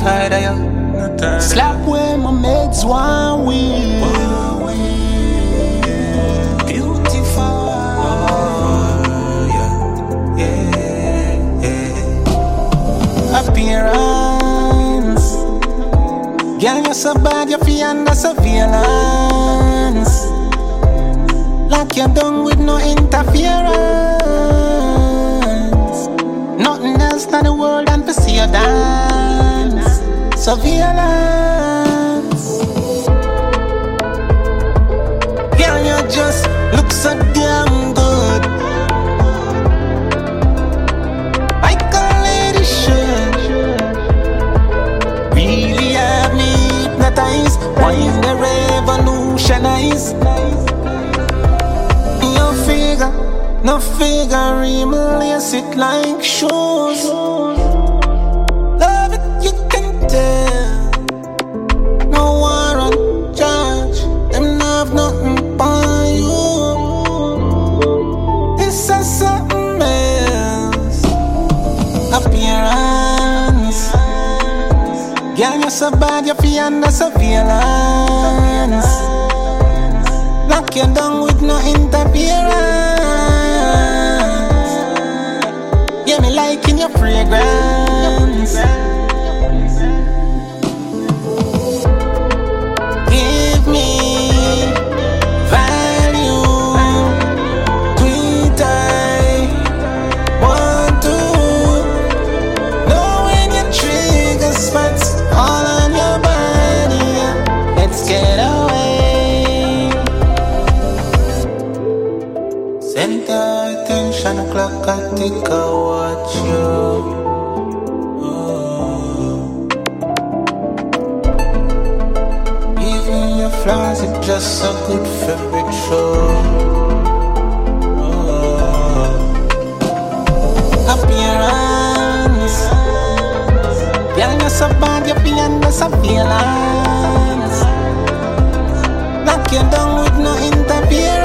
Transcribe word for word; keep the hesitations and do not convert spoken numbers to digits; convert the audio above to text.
tired of you. Not tired of Slap you. where my meds want we. Beautiful. Yeah, yeah, yeah. Appearance. Girl, you're so bad, you feel under surveillance. Like you're done with no interference. Nothing else in the world than to see you dance. Surveillance. Girl, you just look so damn good. Like a lady should. Really have me hypnotized. Why is the revolutionized? No figure, no figure, lace it like shoes. Love it, you can tell. No war on charge, them not have nothing for you. This is something else. Appearance. Girl, you're so bad, you feel under surveillance. Like you're done with no interference. Yeah, me liking your fragrance. Give me value. Tweet I want to know when your trigger spots all on your body. Let's get away. Center attention clock, I think I watch you. Oh. Even your flaws are just so good fabric show. Oh. Appearance. Girl, you're so bad, you're beyond the surveillance. Like you're done with no interference.